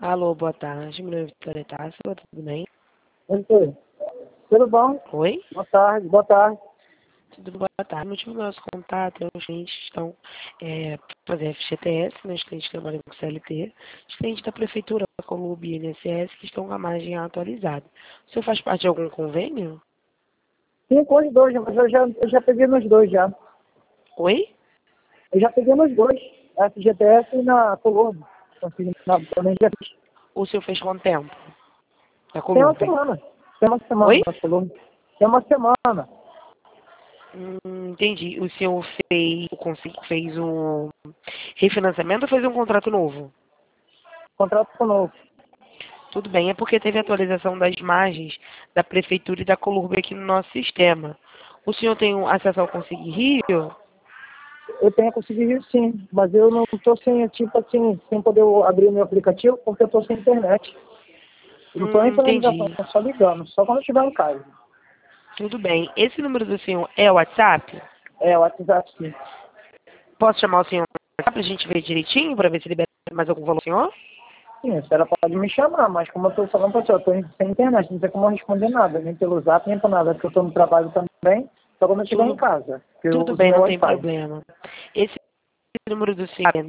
Alô, boa tarde. Meu nome é Vitória Tássila, tudo bem? Oi, tudo bom? Oi? Boa tarde, boa tarde. Tudo boa tarde. O motivo do nosso contato é os clientes que estão fazendo FGTS, né, os clientes que trabalham com CLT, os clientes da Prefeitura, Colube e INSS, que estão com a margem atualizada. O senhor faz parte de algum convênio? Sim, com os dois, mas eu já peguei nos dois já. Oi? Eu já peguei nos dois, FGTS e na Colombo. Também já fiz. O senhor fez quanto tempo? Da Tem uma Colube? semana. Tem uma semana Oi? na Colombo. Tem uma semana. Entendi. O senhor fez um refinanciamento ou fez um contrato novo? Contrato novo. Tudo bem, é porque teve atualização das margens da Prefeitura e da Colurb aqui no nosso sistema. O senhor tem acesso ao Consigne Rio? Eu tenho conseguido sim, mas eu não estou sem, tipo assim, sem poder abrir o meu aplicativo porque eu estou sem internet. Eu não estou nem fazendo ligação, Entendi. tô só ligando, só quando eu estiver em casa. Tudo bem. Esse número do senhor é o WhatsApp? É, o WhatsApp sim. Posso chamar o senhor para a gente ver direitinho, para ver se libera mais algum valor, senhor? Sim, a senhora pode me chamar, mas como eu estou falando para a senhora, eu estou sem internet, não tem como eu responder nada, nem pelo zap, nem por nada, porque eu estou no trabalho também, só quando eu estiver em Tudo, casa, que eu tudo uso bem, meu não tem Wi-Fi. problema. Esse número do senhor é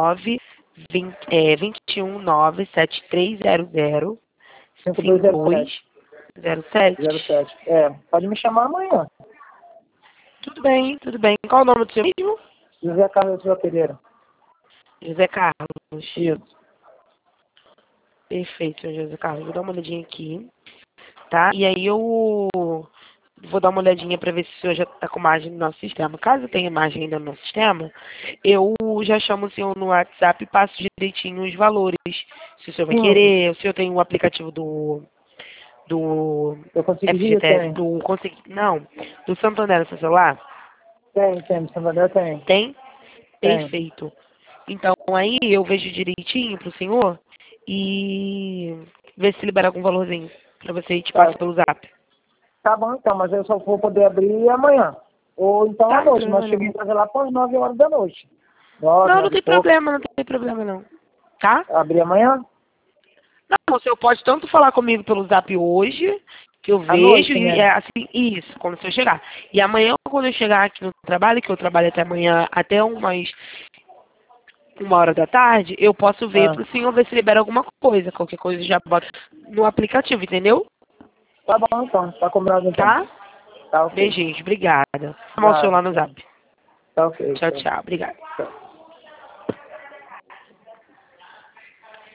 2197300 5207. 5207. 07. É, pode me chamar amanhã. Tudo bem, tudo bem. Qual o nome do seu mesmo? José Carlos Silva Pereira. José Carlos. Isso. Perfeito, senhor José Carlos. Vou dar uma olhadinha aqui, tá? E aí eu vou dar uma olhadinha para ver se o senhor já está com margem no nosso sistema. Caso tenha margem ainda no nosso sistema, eu já chamo o senhor no WhatsApp e passo direitinho os valores. Se o senhor vai Sim, querer, o senhor tem o aplicativo do eu consegui rir, FGTS, tem. não, do Santander no seu celular? Tem, Santander tem. Tem? Tem. Perfeito. Então aí eu vejo direitinho pro senhor e ver se libera algum valorzinho pra você e te Tá, passa pelo zap. tá bom então, mas eu só vou poder abrir amanhã. Ou então à Tá, não tem noite, mas problema cheguei não. em casa lá para as 9 horas da noite. 9, Não, não 9 e tem pouco. problema, não tem problema não. Tá? Abrir amanhã? Não, o senhor pode tanto falar comigo pelo zap hoje, que eu À vejo, noite, e né? é assim, isso, quando o senhor chegar. E amanhã, quando eu chegar aqui no trabalho, que eu trabalho até amanhã, até umas 1 hora da tarde, eu posso ver Ah, pro senhor ver se libera alguma coisa. Qualquer coisa eu já boto no aplicativo, entendeu? tá bom então, tá combinado então. Tá? Tá ok. Beijinhos, obrigada. Chamar o senhor Nada, lá no tchau. zap. Tá ok, Tchau, tchau. tchau. Obrigada. Tchau.